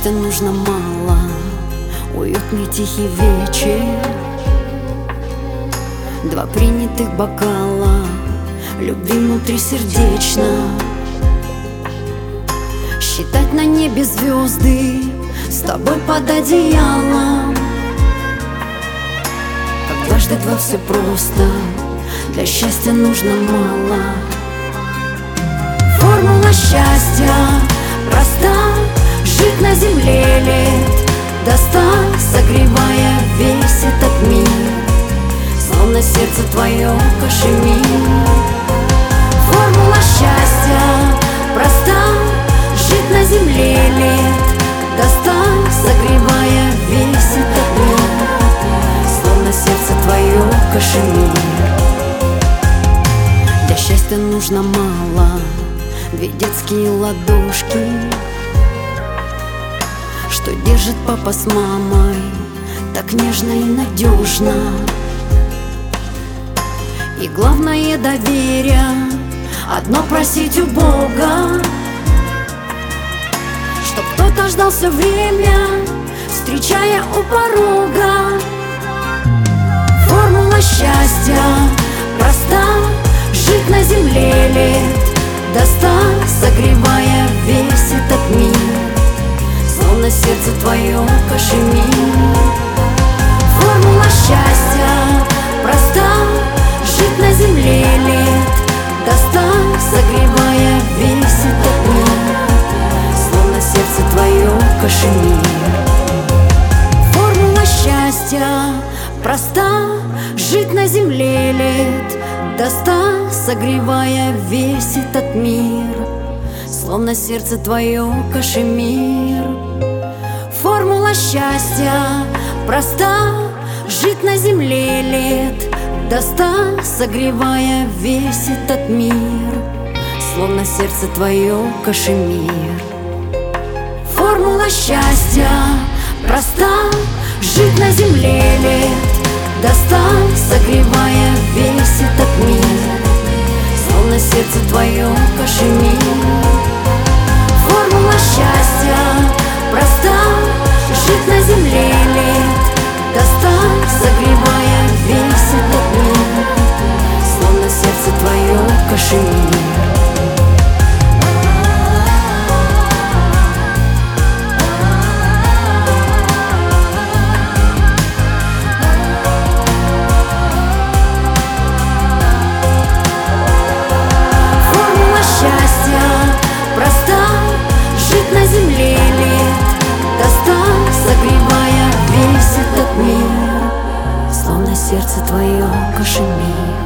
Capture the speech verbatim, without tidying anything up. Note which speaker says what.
Speaker 1: счастья нужно мало, уютный тихий вечер, два принятых бокала любви внутри сердечно, считать на небе звезды с тобой под одеялом. Как дважды два все просто, для счастья нужно мало. Формула счастья проста: жить на земле лет до ста, согревая весь этот мир, словно сердце твое кашемир. Формула счастья проста: жить на земле лет до ста, согревая весь этот мир, словно сердце твое кашемир. Для счастья нужно мало, две детские ладошки, что держит папа с мамой так нежно и надежно. И главное доверие, одно просить у Бога, чтоб кто-то ждал все время, встречая у порога. Формула счастья проста: жить на земле лет до ста, согревая весь этот мир, словно сердце твое кашемир. Формула счастья проста: жить на земле лет до ста, согревая весь этот мир, словно сердце твое кашемир. Формула счастья проста: жить на земле лет до ста, согревая весь этот мир, словно сердце твое кашемир. Формула счастья проста: жить на земле лет до ста, согревая весь этот мир, словно сердце твое кашемир. Формула счастья проста: жить на земле лет до ста, согревая весь этот мир, словно сердце твое кашемир. Формула счастья проста: жить на земле лет до ста, согревая весь этот мир, словно сердце твое кашемир. На земле лет до ста, согревая весь этот мир, словно сердце твое кашемир.